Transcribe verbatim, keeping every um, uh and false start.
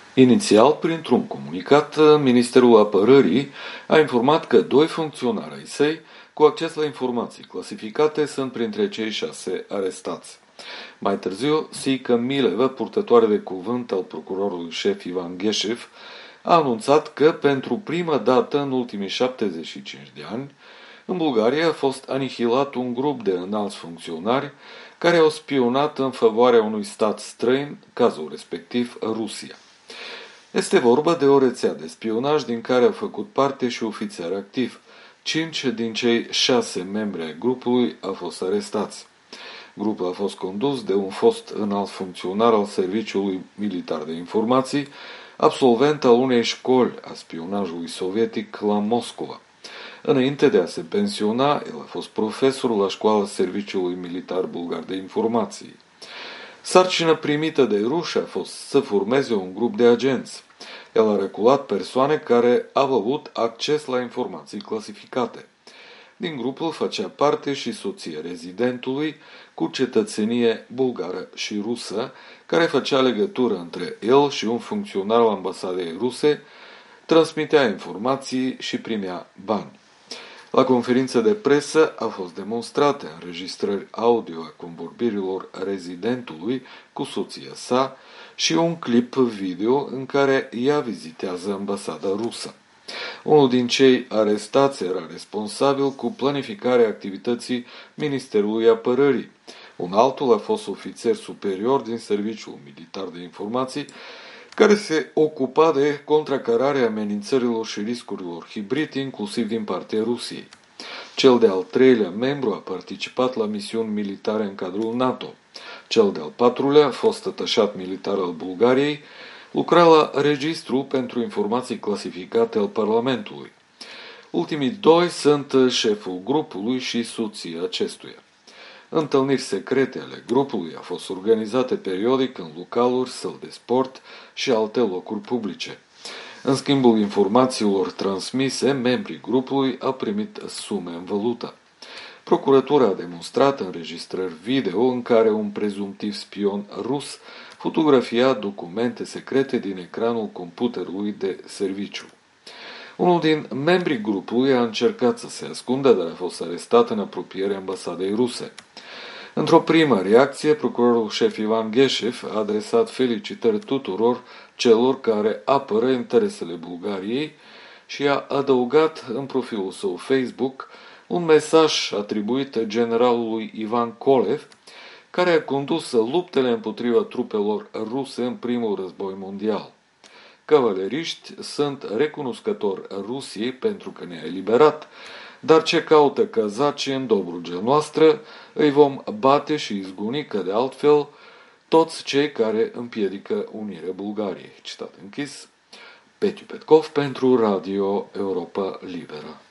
Inițial, printr-un comunicat, Ministerul Apărării a informat că doi funcționari ai săi cu acces la informații clasificate sunt printre cei șase arestați. Mai târziu, Siică Milevă, purtătoare de cuvânt al procurorului șef Ivan Gheșev, a anunțat că, pentru prima dată în ultimii șaptezeci și cinci de ani, în Bulgaria a fost anihilat un grup de înalți funcționari care au spionat în favoarea unui stat străin, cazul respectiv Rusia. Este vorba de o rețea de spionaj din care au făcut parte și ofițeri activi. Cinci din cei șase membri ai grupului au fost arestați. Grupul a fost condus de un fost înalt funcționar al Serviciului Militar de Informații, absolvent al unei școli a spionajului sovietic la Moscova. Înainte de a se pensiona, el a fost profesor la școala Serviciului Militar Bulgar de Informații. Sarcina primită de ruși a fost să formeze un grup de agenți. El a reculat persoane care au avut acces la informații clasificate. Din grupul făcea parte și soția rezidentului cu cetățenie bulgară și rusă, care făcea legătură între el și un funcționar al ambasadei ruse, transmitea informații și primea bani. La conferință de presă au fost demonstrate înregistrări audio a convorbirilor rezidentului cu soția sa și un clip video în care ea vizitează ambasada rusă. Unul din cei arestați era responsabil cu planificarea activității Ministerului Apărării. Un altul a fost ofițer superior din Serviciul Militar de Informații, care se ocupa de contracararea amenințărilor și riscurilor hibride, inclusiv din partea Rusiei. Cel de-al treilea membru a participat la misiuni militare în cadrul NATO. Cel de-al patrulea, fost atașat militar al Bulgariei, lucra la Registru pentru informații clasificate al Parlamentului. Ultimii doi sunt șeful grupului și soția acestuia. Întâlniri secrete ale grupului au fost organizate periodic în localuri, săli de sport și alte locuri publice. În schimbul informațiilor transmise, membrii grupului au primit sume în valută. Procuratura a demonstrat înregistrări video în care un prezumtiv spion rus fotografia documente secrete din ecranul computerului de serviciu. Unul din membrii grupului a încercat să se ascundă, dar a fost arestat în apropierea ambasadei ruse. Într-o primă reacție, procurorul șef Ivan Gheșev a adresat felicitări tuturor celor care apără interesele Bulgariei și a adăugat în profilul său Facebook un mesaj atribuit generalului Ivan Kolev, care a condus luptele împotriva trupelor ruse în primul război mondial. Cavaleriști sunt recunoscători Rusiei pentru că ne-a eliberat, dar ce caută cazacii în Dobrugea noastră, îi vom bate și izguni, că de altfel toți cei care împiedică unirea Bulgariei. Citat închis. Petiu Petkov pentru Radio Europa Liberă.